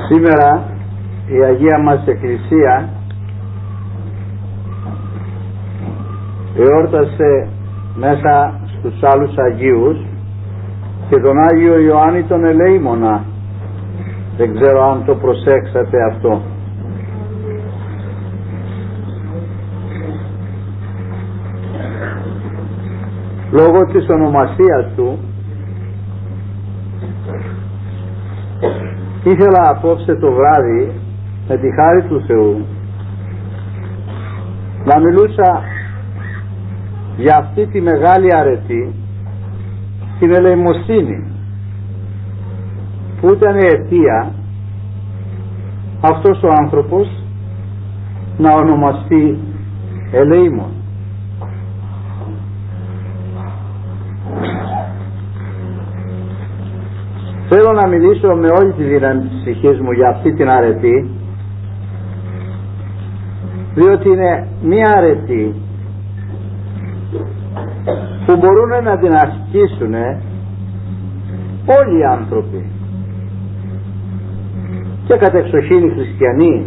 Σήμερα η Αγία μας Εκκλησία εόρτασε μέσα στους άλλους Αγίους και τον Άγιο Ιωάννη τον Ελεήμονα. Δεν ξέρω αν το προσέξατε αυτό. Λόγω της ονομασίας του ήθελα απόψε το βράδυ με τη χάρη του Θεού να μιλούσα για αυτή τη μεγάλη αρετή, την ελεημοσύνη, που ήταν η αιτία αυτός ο άνθρωπος να ονομαστεί ελεήμων. Θέλω να μιλήσω με όλη τη δύναμη της ψυχής μου για αυτή την αρετή, διότι είναι μία αρετή που μπορούν να την ασκήσουν όλοι οι άνθρωποι και κατεξοχήν οι χριστιανοί,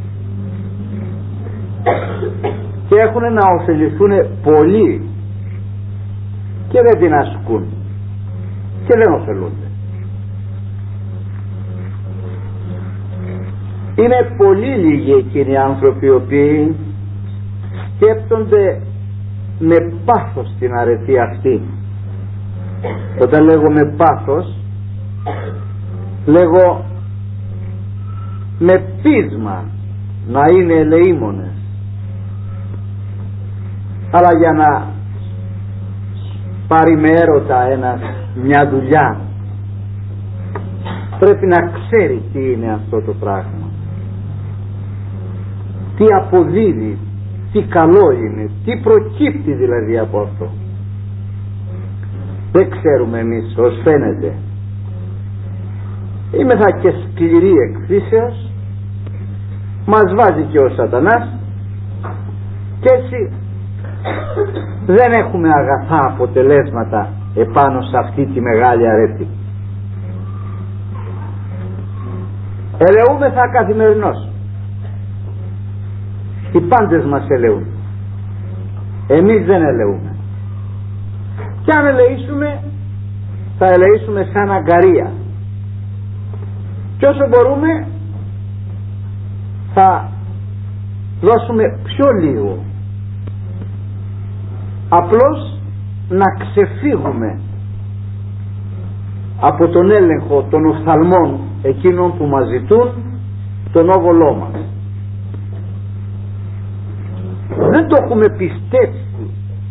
και έχουν να ωφεληθούν πολύ και δεν την ασκούν και δεν ωφελούνται. Είναι πολύ λίγοι εκείνοι οι άνθρωποι οι οποίοι σκέπτονται με πάθος την αρετή αυτή. Όταν λέγω με πάθος, λέγω με πείσμα να είναι ελεήμονες. Αλλά για να πάρει με έρωτα μια δουλειά πρέπει να ξέρει τι είναι αυτό το πράγμα, τι αποδίδει, τι καλό είναι, τι προκύπτει δηλαδή από αυτό. Δεν ξέρουμε εμείς, ως φαίνεται. Είμεθα και σκληρή εκφύσεως, μας βάζει και ο σατανάς και έτσι δεν έχουμε αγαθά αποτελέσματα επάνω σε αυτή τη μεγάλη αρετή. Ελεούμεθα καθημερινώς. Οι πάντες μας ελεούν. Εμείς δεν ελεούμε. Και αν ελεήσουμε, θα ελεήσουμε σαν αγκαρία. Και όσο μπορούμε θα δώσουμε πιο λίγο. Απλώς να ξεφύγουμε από τον έλεγχο των οφθαλμών εκείνων που μας ζητούν τον όβολό μας. Δεν το έχουμε πιστέψει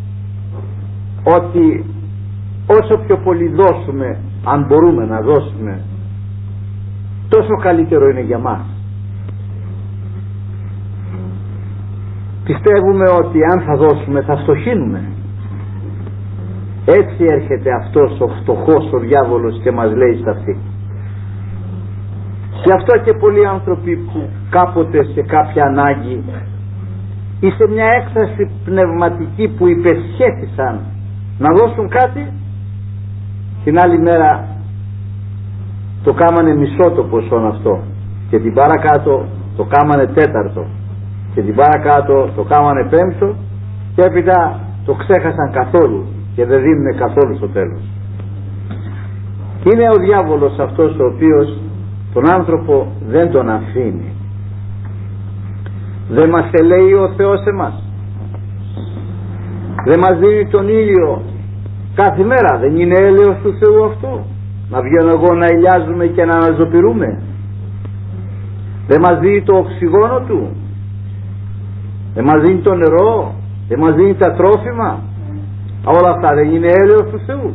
ότι όσο πιο πολύ δώσουμε, αν μπορούμε να δώσουμε, τόσο καλύτερο είναι για μας. Πιστεύουμε ότι αν θα δώσουμε θα φτωχύνουμε. Έτσι έρχεται αυτός ο φτωχός ο διάβολος και μας λέει στα αυτή. Γι' αυτό και πολλοί άνθρωποι που κάποτε σε κάποια ανάγκη ή σε μια έκσταση πνευματική που υπεσχέθησαν να δώσουν κάτι, την άλλη μέρα το κάμανε μισό το ποσό αυτό και την παρακάτω το κάμανε τέταρτο και την παρακάτω το κάμανε πέμπτο και έπειτα το ξέχασαν καθόλου και δεν δίνουν καθόλου στο τέλος. Είναι ο διάβολος αυτός ο οποίος τον άνθρωπο δεν τον αφήνει. Δεν μας ελέει ο Θεός εμάς? Δεν μας δίνει τον ήλιο κάθε μέρα? Δεν είναι έλεος του Θεού αυτό? Να βγαίνω εγώ να ηλιάζουμε και να αναζωπηρούμε? Δεν μας δίνει το οξυγόνο του? Δεν μας δίνει το νερό? Δεν μας δίνει τα τρόφιμα? Όλα αυτά δεν είναι έλεος του Θεού?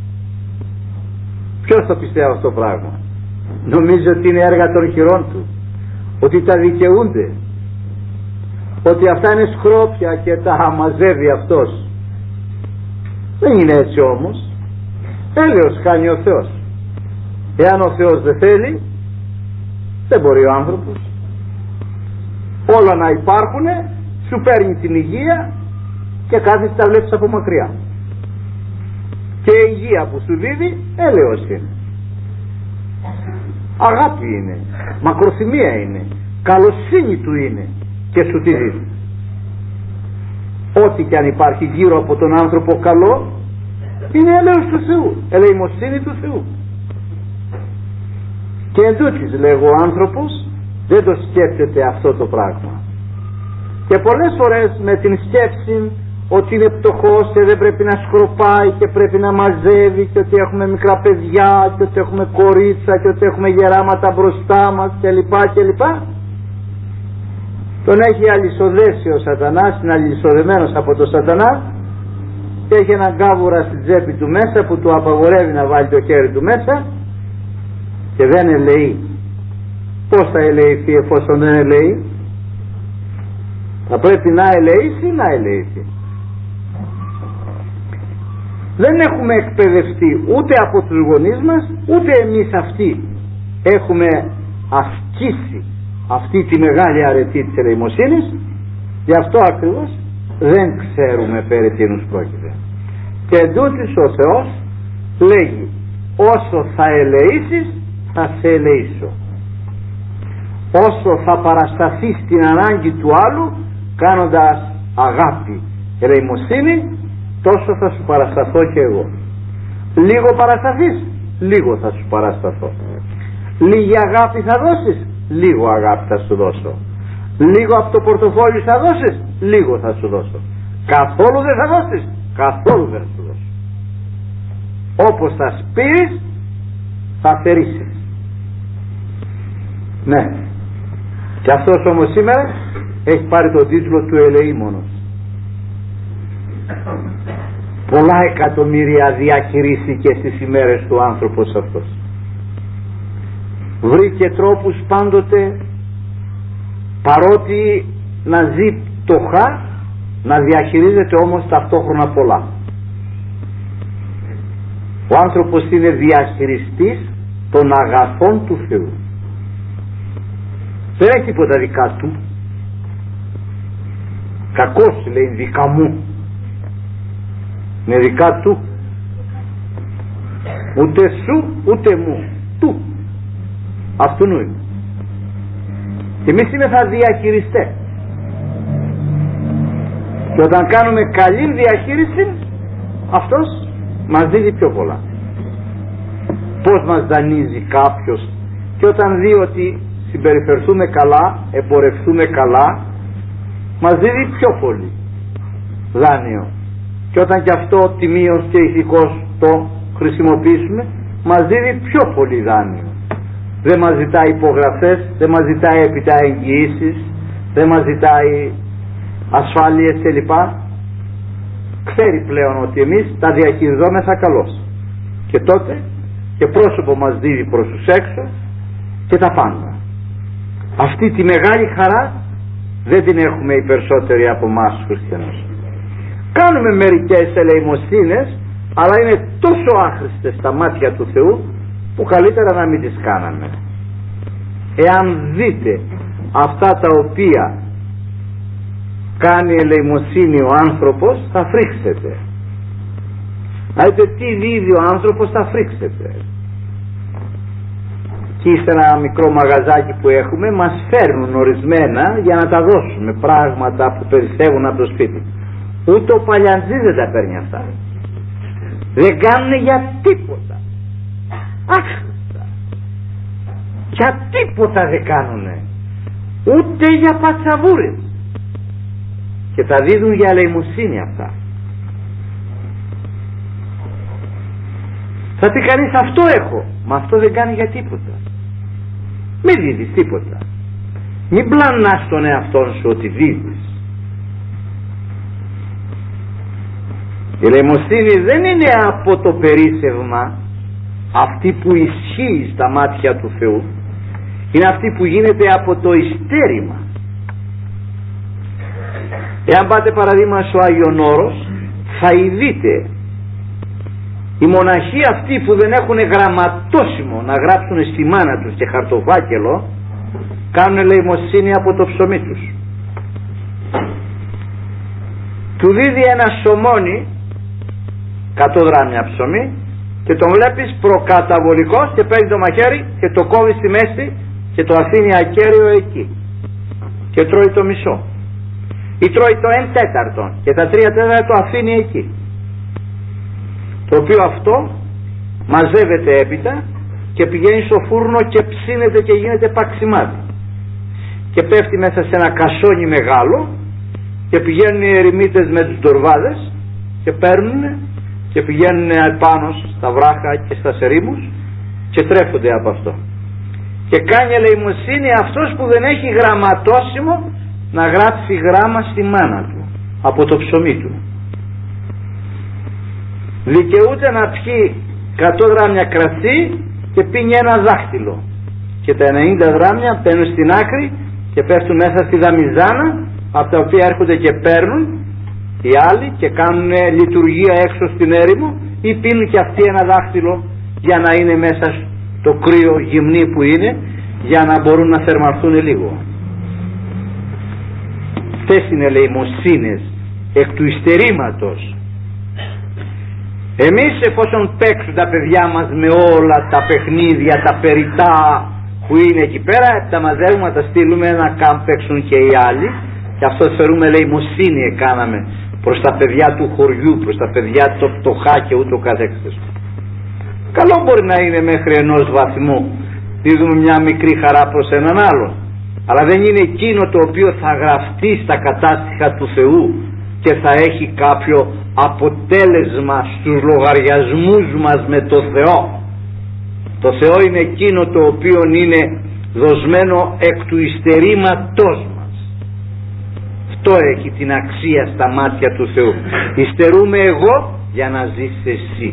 Ποιος το πιστεύει αυτό το πράγμα? Νομίζω ότι είναι έργα των χειρών του, ότι τα δικαιούνται, ότι αυτά είναι σκρόπια και τα μαζεύει αυτός. Δεν είναι έτσι όμως. Έλεος κάνει ο Θεός. Εάν ο Θεός δεν θέλει, δεν μπορεί ο άνθρωπος. Όλα να υπάρχουνε, σου παίρνει την υγεία και κάθεσαι τα βλέπεις από μακριά. Και η υγεία που σου δίδει έλεος είναι. αγάπη είναι, μακροθυμία είναι, καλοσύνη του είναι και σου τη δίνει. Ό,τι και αν υπάρχει γύρω από τον άνθρωπο καλό είναι έλεος του Θεού, ελεημοσύνη του Θεού. Και εντούτοις, λέγω, ο άνθρωπος δεν το σκέφτεται αυτό το πράγμα, και πολλές φορές με την σκέψη ότι είναι πτωχός και δεν πρέπει να σκροπάει και πρέπει να μαζεύει και ότι έχουμε μικρά παιδιά και ότι έχουμε κορίτσα και ότι έχουμε γεράματα μπροστά μας κλπ, τον έχει αλυσοδέσει ο σατανάς, είναι αλυσοδεμένος από τον σατανά και έχει έναν κάβουρα στην τσέπη του μέσα που του απαγορεύει να βάλει το χέρι του μέσα και δεν ελεεί. Πώς θα ελεηθεί εφόσον δεν ελεεί? Θα πρέπει να ελεήσει ή να ελεηθεί? Δεν έχουμε εκπαιδευτεί ούτε από τους γονείς μας, ούτε εμείς αυτοί έχουμε ασκήσει αυτή τη μεγάλη αρετή της ελεημοσύνης. Γι' αυτό ακριβώς δεν ξέρουμε περί τίνους πρόκειται. Και εντούτοις ο Θεός λέγει, όσο θα ελεήσεις θα σε ελεήσω. Όσο θα παρασταθείς στην ανάγκη του άλλου κάνοντας αγάπη, ελεημοσύνη, τόσο θα σου παρασταθώ και εγώ. Λίγο παρασταθείς, λίγο θα σου παρασταθώ. Λίγη αγάπη θα δώσεις, λίγο αγάπη θα σου δώσω. Λίγο από το πορτοφόλι θα δώσεις, λίγο θα σου δώσω. Καθόλου δεν θα δώσεις, καθόλου δεν θα σου δώσω. Όπως θα σπείρεις θα θερήσεις. Ναι. Και αυτός όμως σήμερα έχει πάρει τον τίτλο του ελεήμονος. Πολλά εκατομμύρια διαχειρίστηκε στις ημέρες του άνθρωπος αυτός. Βρήκε τρόπους πάντοτε, παρότι να ζει πτωχά, να διαχειρίζεται όμως ταυτόχρονα πολλά. Ο άνθρωπος είναι διαχειριστής των αγαθών του Θεού. Δεν έχει τίποτα δικά του. Κακός, λέει, δικά μου. Είναι δικά του. Ούτε σου ούτε μου. Του. Αυτού νου είναι. Και εμείς θα διαχειριστές. Και όταν κάνουμε καλή διαχείριση, αυτός μας δίνει πιο πολλά. Πώς μας δανείζει κάποιος, και όταν δει ότι συμπεριφερθούμε καλά, εμπορευτούμε καλά, μας δίνει πιο πολύ δάνειο. Και όταν και αυτό τιμίως και ηθικώς το χρησιμοποιήσουμε, μας δίνει πιο πολύ δάνειο. Δεν μας ζητάει υπογραφές, δεν μας ζητάει επιτά εγγυήσεις, δεν μας ζητάει ασφάλειες κλπ. Ξέρει πλέον ότι εμείς τα διαχειριζόμεθα καλώς. Και τότε και πρόσωπο μας δίδει προς τους έξω και τα πάντα. Αυτή τη μεγάλη χαρά δεν την έχουμε οι περισσότεροι από εμάς τους χριστιανούς. Κάνουμε μερικές ελεημοσύνες, αλλά είναι τόσο άχρηστες στα μάτια του Θεού που καλύτερα να μην τις κάναμε. Εάν δείτε αυτά τα οποία κάνει ελεημοσύνη ο άνθρωπος, θα φρίξετε. Να δείτε τι δίδει ο άνθρωπος, θα φρίξετε. Και σε ένα μικρό μαγαζάκι που έχουμε μας φέρνουν ορισμένα για να τα δώσουμε, πράγματα που περισσεύουν από το σπίτι. Ούτε ο Παλιαντζής δεν τα παίρνει αυτά. Δεν κάνουν για τίποτα. Άχρηστα. Για τίποτα δεν κάνουνε. Ούτε για πατσαβούρες. Και τα δίδουν για ελεημοσύνη αυτά. Θα πει κανείς, αυτό έχω. Μα αυτό δεν κάνει για τίποτα. Μην δίδεις τίποτα. Μην πλανάς τον εαυτόν σου ότι δίδεις. Η ελεημοσύνη δεν είναι από το περίσσευμα, αυτή που ισχύει στα μάτια του Θεού. Είναι αυτή που γίνεται από το ειστέρημα. Εάν πάτε παραδείγμα στο Άγιον Όρος, θα ειδείτε οι μοναχοί αυτοί που δεν έχουν γραμματόσημο να γράψουν στη μάνα τους και χαρτοφάκελο, κάνουν ελεημοσύνη από το ψωμί τους. Του δίδει ένα σωμόνι, 100 δράμια ψωμί, και τον βλέπεις προκαταβολικός και παίρνει το μαχαίρι και το κόβει στη μέση και το αφήνει ακέραιο εκεί και τρώει το μισό ή τρώει το 1/4 και τα 3/4 το αφήνει εκεί, το οποίο αυτό μαζεύεται έπειτα και πηγαίνει στο φούρνο και ψήνεται και γίνεται παξιμάδι και πέφτει μέσα σε ένα κασόνι μεγάλο και πηγαίνουν οι ερημίτες με τους ντορβάδες και παίρνουν και πηγαίνουν πάνω στα βράχα και στα ερήμους και τρέφονται από αυτό. Και κάνει ελεημοσύνη αυτός που δεν έχει γραμματόσημο να γράψει γράμμα στη μάνα του από το ψωμί του. Δικαιούται να πιει 100 γράμμια κρασί και πίνει ένα δάχτυλο και τα 90 γράμμια παίρνουν στην άκρη και πέφτουν μέσα στη δαμιζάνα, από τα οποία έρχονται και παίρνουν οι άλλοι και κάνουν λειτουργία έξω στην έρημο ή πίνουν και αυτοί ένα δάχτυλο για να είναι μέσα στο κρύο γυμνή που είναι, για να μπορούν να θερμαρθούν λίγο. Αυτές είναι ελεημοσύνες εκ του υστερήματος. Εμείς εφόσον παίξουν τα παιδιά μας με όλα τα παιχνίδια, τα περιτά που είναι εκεί πέρα, τα μαζεύουμε, τα στείλουμε να παίξουν και οι άλλοι και αυτό θεωρούμε ελεημοσύνη έκαναμε προς τα παιδιά του χωριού, προς τα παιδιά το πτωχά και ούτω καθεξής. Καλό μπορεί να είναι μέχρι ενός βαθμού, δίδουμε μια μικρή χαρά προς έναν άλλο, αλλά δεν είναι εκείνο το οποίο θα γραφτεί στα κατάστοιχα του Θεού και θα έχει κάποιο αποτέλεσμα στους λογαριασμούς μας με το Θεό. Το Θεό είναι εκείνο το οποίο είναι δοσμένο εκ του υστερήματός μας. Αυτό έχει την αξία στα μάτια του Θεού. Υστερούμε εγώ για να ζεις εσύ.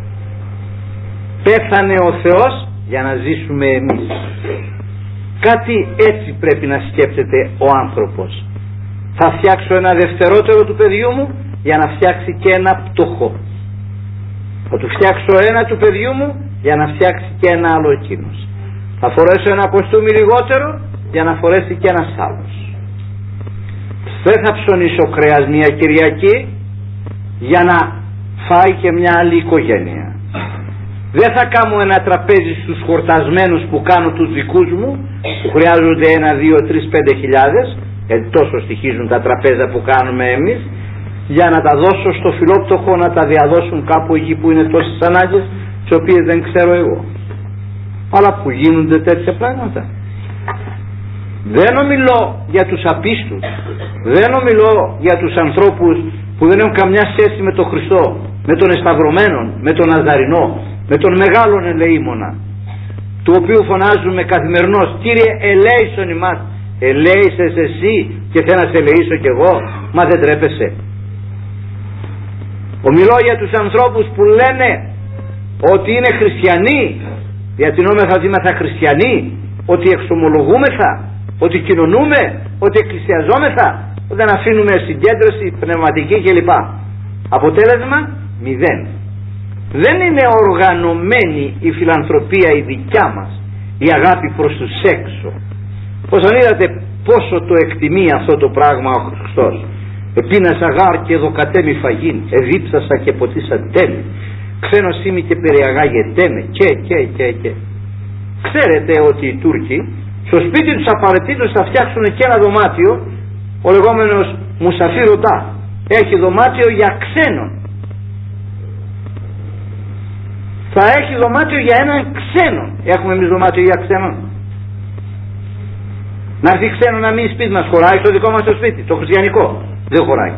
Πέθανε ο Θεός για να ζήσουμε εμείς. Κάτι έτσι πρέπει να σκέφτεται ο άνθρωπος. Θα φτιάξω ένα δευτερότερο του παιδιού μου για να φτιάξει και ένα πτωχό. Θα του φτιάξω ένα του παιδιού μου για να φτιάξει και ένα άλλο εκείνος. Θα φορέσω ένα κοστούμι λιγότερο για να φορέσει και ένας άλλος. Δεν θα ψωνίσω κρέας μια Κυριακή για να φάει και μια άλλη οικογένεια. Δεν θα κάνω ένα τραπέζι στους χορτασμένους που κάνω τους δικούς μου, που χρειάζονται 1, 2, 3, 5 χιλιάδες, γιατί τόσο στοιχίζουν τα τραπέζα που κάνουμε εμείς, για να τα δώσω στο φιλόπτωχο να τα διαδώσουν κάπου εκεί που είναι τόσες ανάγκες, τις οποίες δεν ξέρω εγώ. Αλλά που γίνονται τέτοια πράγματα. Δεν ομιλώ για τους απίστους, δεν ομιλώ για τους ανθρώπους που δεν έχουν καμιά σχέση με τον Χριστό, με τον εσταυρωμένο, με τον Ναζαρινό, με τον μεγάλον ελεήμονα, του οποίου φωνάζουμε καθημερινώς, Κύριε ελέησον ημάς. Ελέησες εσύ και θέλω να σε ελεήσω κι εγώ? Μα δεν τρέπεσαι? Ομιλώ για τους ανθρώπους που λένε ότι είναι χριστιανοί, διατηνόμεθα ότι είμαστε χριστιανοί, ότι εξομολογούμεθα, ότι κοινωνούμε, ότι εκκλησιαζόμεθα, δεν αφήνουμε συγκέντρωση πνευματική κλπ. Αποτέλεσμα 0. Δεν είναι οργανωμένη η φιλανθρωπία η δικιά μας, η αγάπη προς τους έξω. Πως αν είδατε πόσο το εκτιμεί αυτό το πράγμα ο Χριστός. Επίνασα γάρ και δοκατέμι φαγήν, εδίψασα και ποτίσα τέμι, ξένος είμαι και περιαγάγετέμαι και. Ξέρετε ότι οι Τούρκοι στο σπίτι τους απαραίτητος θα φτιάξουν και ένα δωμάτιο, ο λεγόμενος Μουσαφίροντα έχει δωμάτιο για ξένον. Θα έχει δωμάτιο για έναν ξένον. Έχουμε εμείς δωμάτιο για ξένον? Να έρθει ξένο να μείνει σπίτι μας, χωράει στο δικό μας το σπίτι, το χριστιανικό? Δεν χωράει.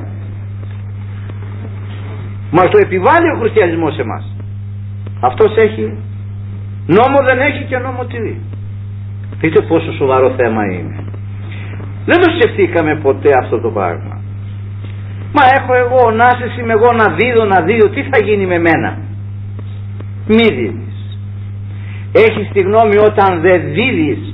Μας το επιβάλλει ο χριστιανισμός σε εμάς. Αυτός έχει νόμο, δεν έχει και νόμο τηρεί. Δείτε πόσο σοβαρό θέμα είναι. Δεν το σκεφτήκαμε ποτέ αυτό το πράγμα. Μα έχω εγώ ονάσεις, είμαι εγώ να δίδω, τι θα γίνει με μένα? Μη δίδεις. Έχεις τη γνώμη όταν δεν δίδεις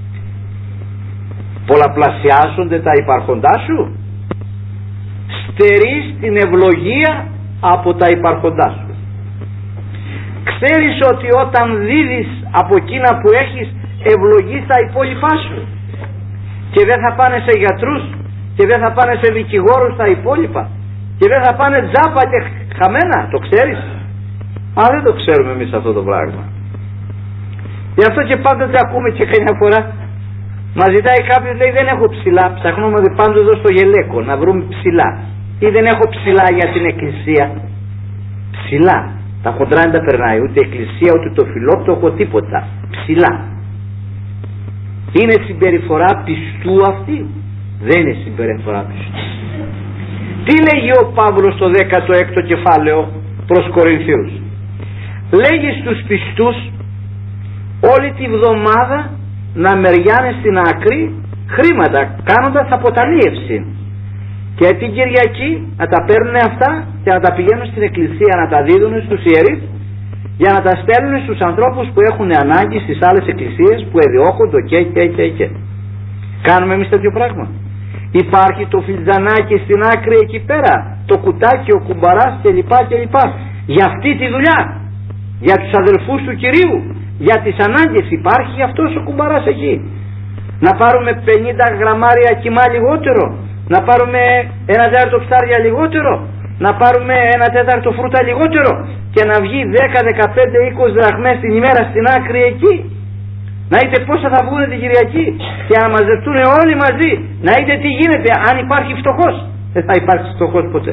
πολλαπλασιάζονται τα υπάρχοντά σου? Στερείς την ευλογία από τα υπάρχοντά σου. Ξέρεις ότι όταν δίδεις από εκείνα που έχεις, ευλογείς τα υπόλοιπά σου και δεν θα πάνε σε γιατρούς και δεν θα πάνε σε δικηγόρους τα υπόλοιπα και δεν θα πάνε τζάπα και χαμένα? Το ξέρεις? Αλλά δεν το ξέρουμε εμείς αυτό το πράγμα. Γι' αυτό και πάντοτε ακούμε και καμιά φορά μας ζητάει κάποιος, λέει δεν έχω ψηλά, ψαχνόμαστε πάντοτε εδώ στο γελέκο να βρούμε ψηλά, ή δεν έχω ψηλά για την εκκλησία. Ψηλά, τα χοντρά δεν τα περνάει, ούτε εκκλησία ούτε το φιλόπτωχο τίποτα. Ψηλά. Είναι συμπεριφορά πιστού αυτή? Δεν είναι συμπεριφορά πιστού. Τι λέγει ο Παύλος στο 16ο κεφάλαιο προς Κορινθίους? Λέγει στους πιστούς όλη τη βδομάδα να μεριάνε στην άκρη χρήματα κάνοντας αποταμίευση, και την Κυριακή να τα παίρνουν αυτά και να τα πηγαίνουν στην εκκλησία να τα δίδουν στους ιερείς για να τα στέλνουν στους ανθρώπους που έχουν ανάγκη στις άλλες εκκλησίες που εδιώχονται και. Κάνουμε εμείς τέτοιο πράγμα? Υπάρχει το φιλτζανάκι στην άκρη εκεί πέρα, το κουτάκι, ο κουμπαράς κλπ. Για αυτή τη δουλειά, για τους αδελφούς του Κυρίου, για τις ανάγκες υπάρχει αυτός ο κουμπαράς εκεί? Να πάρουμε 50 γραμμάρια κιμά λιγότερο, να πάρουμε 1/4 ψάρια λιγότερο, να πάρουμε 1/4 φρούτα λιγότερο και να βγει 10, 15, 20 δραχμές την ημέρα στην άκρη εκεί? Να δείτε πόσα θα βγουν την Κυριακή και να μαζευτούν όλοι μαζί, να δείτε τι γίνεται. Αν υπάρχει φτωχός, δεν θα υπάρξει φτωχός ποτέ.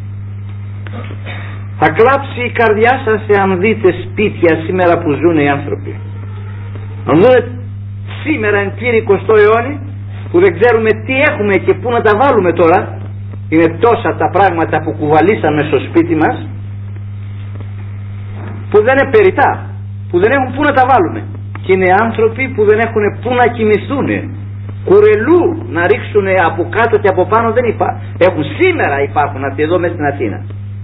Θα κλάψει η καρδιά σας εάν δείτε σπίτια σήμερα που ζουν οι άνθρωποι. Αν δείτε σήμερα εν πλήρη 20ο αιώνη που δεν ξέρουμε τι έχουμε και πού να τα βάλουμε τώρα, είναι τόσα τα πράγματα που κουβαλήσαμε στο σπίτι μας που δεν είναι περιτά, που δεν έχουν πού να τα βάλουμε, και είναι άνθρωποι που δεν έχουν πού να κοιμηθούν, κουρελού να ρίξουν από κάτω και από πάνω δεν υπάρχουν. Σήμερα υπάρχουν αυτοί εδώ μέσα στην Αθήνα.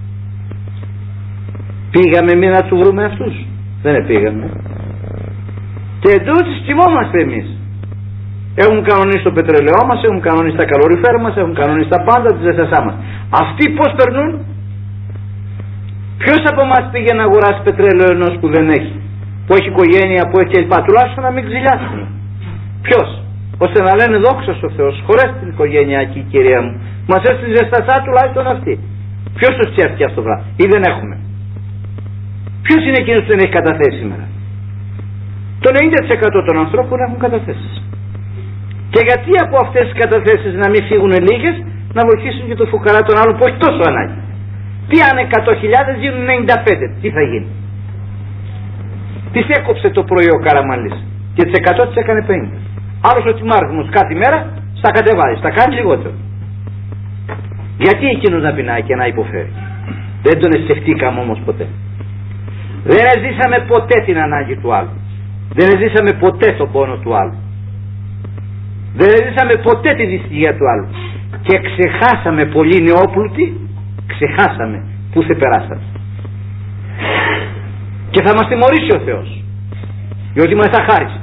Πήγαμε εμείς να του βρούμε αυτούς? Δεν πήγαμε. Και εντός κοιμόμαστε εμείς. Έχουν κανονίσει το πετρελαιό μας, έχουν κανονίσει τα καλοριφέρα μας, έχουν κανονίσει τα πάντα της ΕΣΑ μας. Αυτοί πώς περνούν? Ποιος από εμάς πήγε να αγοράσει πετρέλαιο ενός που δεν έχει, που έχει οικογένεια, που έχει κλπ? Τουλάχιστον να μην ξυλιάσουν. Ποιος? Ώστε να λένε δόξα ο Θεός, χωρές την οικογενειακή κυρία μου, μας έστειλε ζεστασά τουλάχιστον αυτή. Ποιος το σκέφτηκε αυτό το πράγμα? Ή δεν έχουμε? Ποιος είναι εκείνος που δεν έχει καταθέσει σήμερα? Το 90% των ανθρώπων έχουν καταθέσεις. Και γιατί από αυτές τις καταθέσεις να μην φύγουν λίγες, να βοηθήσουν και το φουκαρά των άλλων που έχει τόσο ανάγκη? Τι αν 100.000 γίνουν 95, τι θα γίνει? Τις έκοψε το πρωί ο Καραμανλής και τις 100 τις έκανε 50. Άλλος ο Τιμάρχος κάθε μέρα στα κατεβάζει, στα κάνει λιγότερο. Γιατί εκείνος να πεινάει και να υποφέρει? Δεν τον σκεφτήκαμε όμως ποτέ. Δεν ζήσαμε ποτέ την ανάγκη του άλλου. Δεν ζήσαμε ποτέ τον πόνο του άλλου. Δεν ζήσαμε ποτέ τη δυστυχία του άλλου. Και ξεχάσαμε πολύ νεόπλουτοι, ξεχάσαμε πού θα περάσαμε. Και θα μας τιμωρήσει ο Θεός, διότι μας αχάρισε.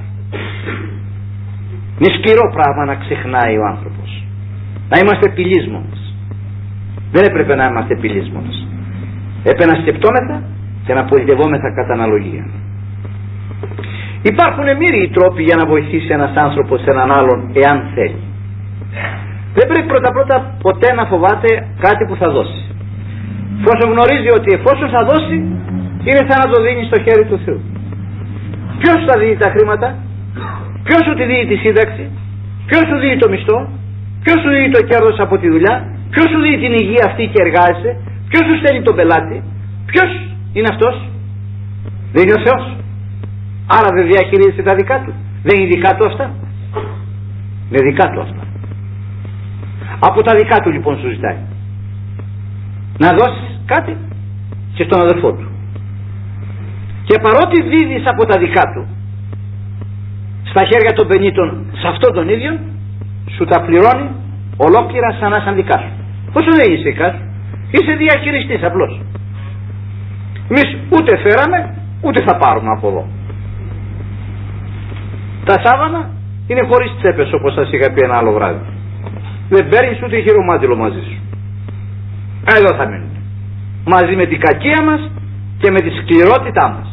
Είναι σκληρό πράγμα να ξεχνάει ο άνθρωπος, να είμαστε πηλίσμονες. Δεν έπρεπε να είμαστε πηλίσμονες. Έπρεπε να σκεπτόμεθα και να πολιτευόμεθα κατά αναλογία. Υπάρχουν μύριοι τρόποι για να βοηθήσει ένας άνθρωπος έναν άλλον εάν θέλει. Δεν πρέπει πρώτα ποτέ να φοβάται κάτι που θα δώσει, εφόσον γνωρίζει ότι εφόσον θα δώσει είναι σαν να το δίνει στο χέρι του Θεού. Ποιος θα δίνει τα χρήματα? Ποιος σου τη δίνει τη σύνταξη? Ποιος σου δίνει το μισθό? Ποιος σου δίνει το κέρδος από τη δουλειά? Ποιος σου δίνει την υγεία αυτή και εργάζεσαι? Ποιος σου στέλνει τον πελάτη? Ποιος είναι αυτός? Δεν είναι ο Θεός? Άρα δεν διαχειρίζεται τα δικά του? Δεν είναι δικά του αυτά? Είναι δικά του αυτά. Από τα δικά του λοιπόν σου ζητάει να δώσεις κάτι και στον αδελφό του. Και παρότι δίδεις από τα δικά του στα χέρια των πενήτων, σε αυτόν τον ίδιο σου τα πληρώνει ολόκληρα σαν να σαν δικά σου. Πόσο δεν είσαι δικά σου? Είσαι διαχειριστής απλώς. Εμείς ούτε φέραμε ούτε θα πάρουμε από εδώ. Τα σάβανα είναι χωρίς τσέπες, όπως σας είχα πει ένα άλλο βράδυ. Δεν παίρνεις ούτε χειρομάτιλο μαζί σου. Εδώ θα μείνουν, μαζί με την κακία μας και με τη σκληρότητά μας.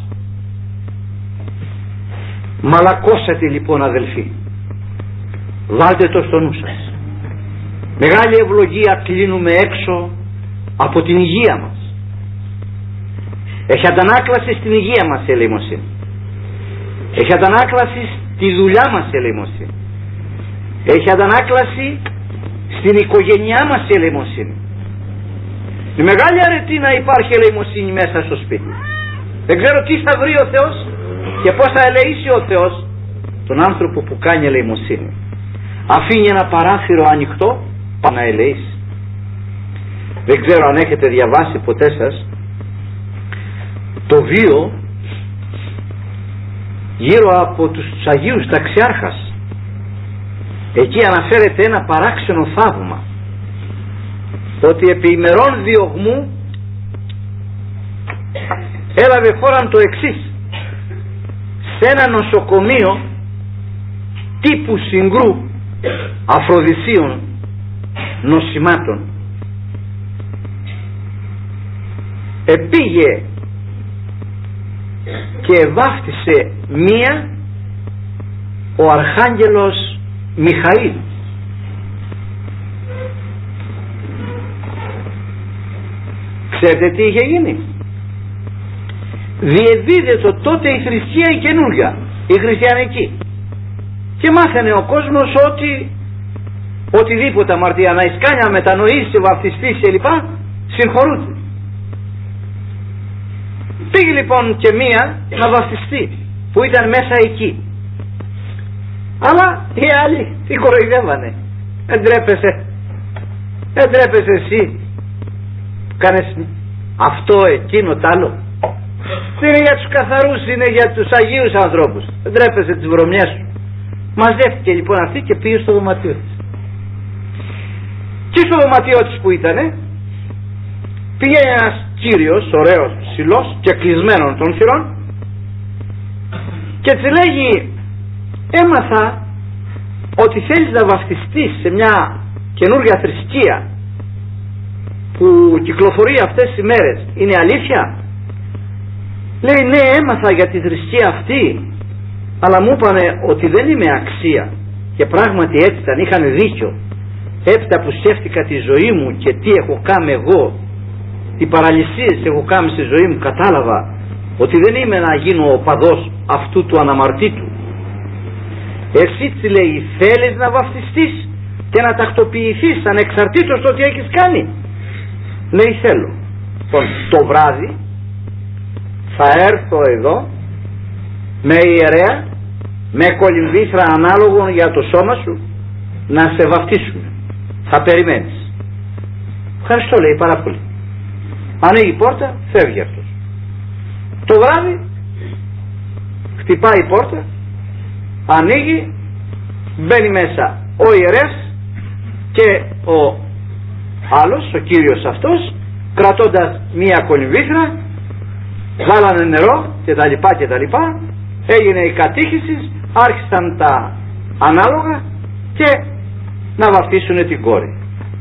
Μαλακώσατε λοιπόν αδελφοί, βάλτε το στο νου σας. Μεγάλη ευλογία κλείνουμε έξω από την υγεία μας. Έχει αντανάκλαση στην υγεία μας η ελεημοσύνη. Έχει αντανάκλαση στη δουλειά μας η ελεημοσύνη. Έχει αντανάκλαση στην οικογένειά μας η ελεημοσύνη. Η μεγάλη αρετή να υπάρχει ελεημοσύνη μέσα στο σπίτι. Δεν ξέρω τι θα βρει ο Θεός και πώς θα ελεήσει ο Θεός τον άνθρωπο που κάνει ελεημοσύνη. Αφήνει ένα παράθυρο ανοιχτό para να ελεήσει. Δεν ξέρω αν έχετε διαβάσει ποτέ σας το βίο γύρω από τους Αγίους Ταξιάρχας. Εκεί αναφέρεται ένα παράξενο θαύμα, ότι επί ημερών διωγμού έλαβε χώραν το εξής: σε ένα νοσοκομείο τύπου Συγκρού Αφροδισίων νοσημάτων επήγε και βάφτισε μία ο Αρχάγγελος Μιχαήλ. Ξέρετε τι είχε γίνει? Διεδίδεται τότε η θρησκεία η καινούργια, η χριστιανική, και μάθαινε ο κόσμος ότι οτιδήποτε αμαρτία να ισκάνια, μετανοήσει, βαφτιστεί κλπ συγχωρούνται. Πήγε λοιπόν και μία να βαφτιστεί που ήταν μέσα εκεί, αλλά οι άλλοι τη κοροϊδεύανε. Δεν τρέπεσαι εσύ που κάνεις αυτό, εκείνο, τ' άλλο. Δεν είναι για τους καθαρούς, είναι για τους Αγίους ανθρώπους. Δεν τρέπεσαι τις βρωμιές σου. Μαζεύτηκε λοιπόν αυτή και πήγε στο δωματίο της. Και στο δωματίο της που ήτανε πήγε ένας κύριος, ωραίος, ψηλός και κλεισμένων των θυρών, και της λέγει: έμαθα ότι θέλεις να βαφτιστείς σε μια καινούργια θρησκεία που κυκλοφορεί αυτές τις μέρες. Είναι αλήθεια? Λέει: ναι, έμαθα για τη θρησκεία αυτή, αλλά μου είπανε ότι δεν είμαι αξία. Και πράγματι έτσι ήταν, είχαν δίκιο. Έπειτα που σκέφτηκα τη ζωή μου και τι έχω κάνει εγώ, τι παραλυσίες έχω κάνει στη ζωή μου, κατάλαβα ότι δεν είμαι να γίνω ο παδός αυτού του αναμαρτήτου. Εσύ, τι λέει, θέλεις να βαφτιστείς και να τακτοποιηθείς ανεξαρτήτως το τι έχεις κάνει? Λέει: θέλω. Το βράδυ θα έρθω εδώ με ιερέα, με κολυμβήθρα ανάλογων για το σώμα σου, να σε βαφτίσουμε. Θα περιμένεις. Ευχαριστώ, λέει, πάρα πολύ. Ανοίγει η πόρτα, φεύγει αυτός. Το βράδυ χτυπάει η πόρτα, ανοίγει, μπαίνει μέσα ο ιερέας και ο άλλος, ο κύριος αυτός, κρατώντας μία κολυμβήθρα, βάλανε νερό και τα λοιπά και τα λοιπά, έγινε η κατήχηση, άρχισαν τα ανάλογα και να βαφτίσουν την κόρη.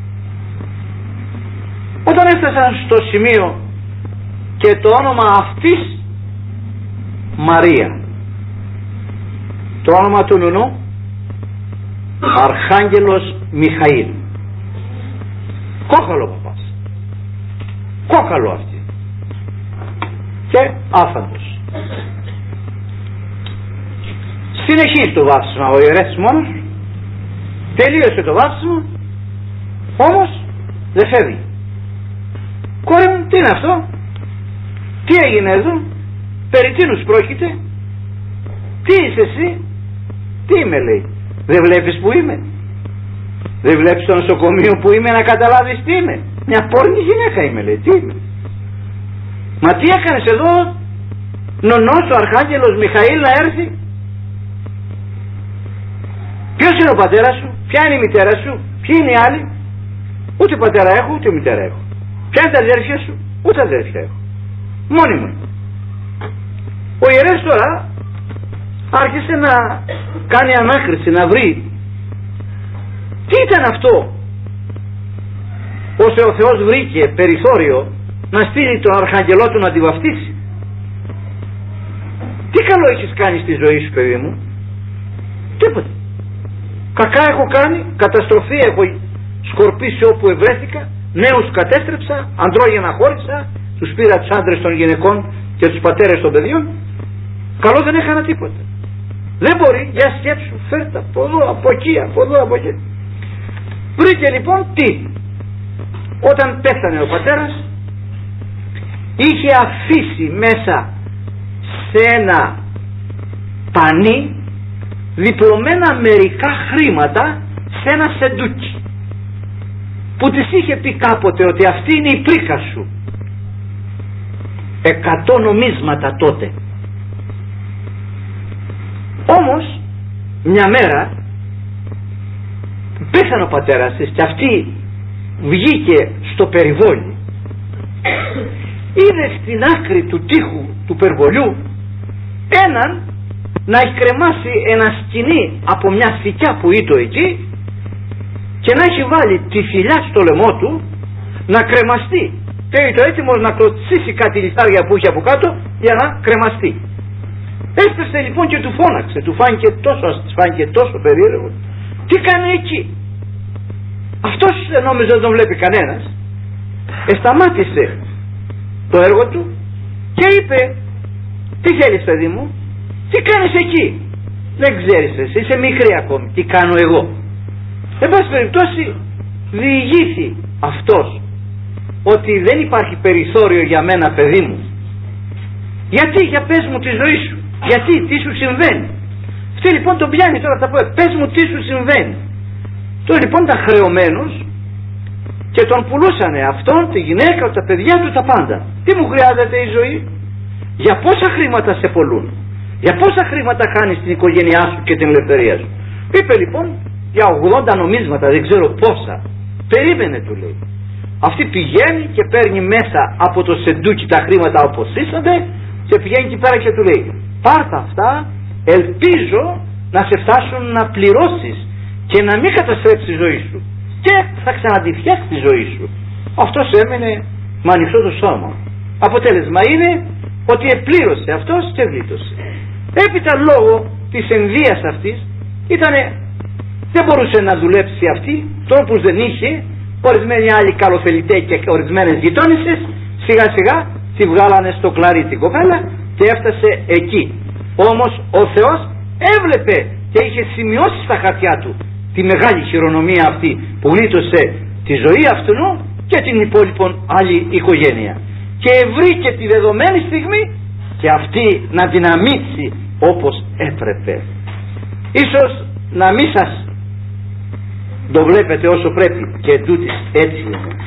Όταν έφτασαν στο σημείο και το όνομα αυτής Μαρία, το όνομα του νουνού Αρχάγγελος Μιχαήλ, κόκαλο παπάς, κόκαλο αυτή, και άφαντος. Συνεχίζει το βάφτισμα ο ιερέας μόνος, τελείωσε το βάφτισμα, όμως δεν φεύγει. Κόρη μου, τι είναι αυτό? Τι έγινε εδώ? Περί τίνους πρόκειται? Τι είσαι εσύ? Τι είμαι, λέει? Δεν βλέπεις που είμαι? Δεν βλέπεις το νοσοκομείο που είμαι να καταλάβεις τι είμαι? Μια πόρνη γυναίκα είμαι, λέει. Τι είμαι? Μα τι έκανες εδώ? Νονός ο Αρχάγγελος Μιχαήλ να έρθει? Ποιος είναι ο πατέρας σου? Ποια είναι η μητέρα σου? Ποιοι είναι οι άλλοι? Ούτε πατέρα έχω, ούτε μητέρα έχω. Ποια είναι τα αδέρφια σου? Ούτε αδέρφια έχω. Μόνη μου. Ο ιερέας τώρα άρχισε να κάνει ανάκριση, να βρει τι ήταν αυτό, ώστε ο Θεός βρήκε περιθώριο να στείλει τον αρχαγγελό του να τη βαφτίσει. Τι καλό έχεις κάνει στη ζωή σου, παιδί μου? Τίποτα. Κακά έχω κάνει, καταστροφή έχω σκορπίσει όπου ευρέθηκα, νέους κατέστρεψα, αντρόγενα χώρισα, τους πήρα τους άντρες των γυναικών και τους πατέρες των παιδιών, καλό δεν έκανα τίποτα. Δεν μπορεί, για σκέψου, φέρτα από εδώ, από εκεί, από εδώ, από εκεί. Βρήκε λοιπόν τι? Όταν πέθανε ο πατέρας, είχε αφήσει μέσα σε ένα πανί διπλωμένα μερικά χρήματα σε ένα σεντούκι, που της είχε πει κάποτε ότι αυτή είναι η πρίκα σου. 100 νομίσματα τότε. Όμως μια μέρα πέθανε ο πατέρας της και αυτή βγήκε στο περιβόλι, είδε στην άκρη του τοίχου του περιβολιού έναν να έχει κρεμάσει ένα σκοινί από μια φυκιά που ήτο εκεί και να έχει βάλει τη φυλιά στο λαιμό του να κρεμαστεί, και ήτο έτοιμος να κλωτσίσει κάτι λιθάρια που είχε από κάτω για να κρεμαστεί. Έφτασε λοιπόν και του φώναξε, του φάνηκε τόσο περίεργο. Τι κάνει εκεί? Αυτός νόμιζε δεν τον βλέπει κανένας. Σταμάτησε το έργο του και είπε, τι θέλεις παιδί μου, τι κάνεις εκεί? Δεν ξέρεις εσύ, είσαι μικρή ακόμη, τι κάνω εγώ? Εν πάση περιπτώσει διηγήθη αυτός ότι δεν υπάρχει περιθώριο για μένα παιδί μου. Γιατί? Για πες μου τη ζωή σου. Γιατί? Τι σου συμβαίνει? Αυτή λοιπόν τον πιάνει τώρα, θα πω, πες μου τι σου συμβαίνει. Τώρα λοιπόν ήταν χρεωμένος και τον πουλούσανε αυτόν, τη γυναίκα, τα παιδιά του, τα πάντα. Τι μου χρειάζεται η ζωή? Για πόσα χρήματα σε πολλούν? Για πόσα χρήματα χάνεις την οικογένειά σου και την ελευθερία σου? Είπε λοιπόν για 80 νομίσματα, δεν ξέρω πόσα. Περίμενε, του λέει. Αυτή πηγαίνει και παίρνει μέσα από το σεντούκι τα χρήματα όπως ήσανται και πηγαίνει εκεί πέρα και του λέει, πάρτα αυτά, ελπίζω να σε φτάσουν να πληρώσεις και να μην καταστρέψεις τη ζωή σου και θα ξαναντιφτιάξεις τη ζωή σου. Αυτός έμενε με ανοιχτό το σώμα. Αποτέλεσμα είναι ότι επλήρωσε αυτός και γλίτωσε. Έπειτα λόγω της ενδείας αυτής δεν μπορούσε να δουλέψει αυτή, τρόπους δεν είχε, ορισμένοι άλλοι καλοθελητές και ορισμένες γειτόνισσες σιγά σιγά τη βγάλανε στο κλαρί την κοπέλα και έφτασε εκεί. Όμως ο Θεός έβλεπε και είχε σημειώσει στα χαρτιά του τη μεγάλη χειρονομία αυτή που γλίτωσε τη ζωή αυτού και την υπόλοιπον άλλη οικογένεια, και βρήκε τη δεδομένη στιγμή και αυτή να δυναμήσει όπως έπρεπε. Ίσως να μην σας το βλέπετε όσο πρέπει, και τούτης έτσι είναι.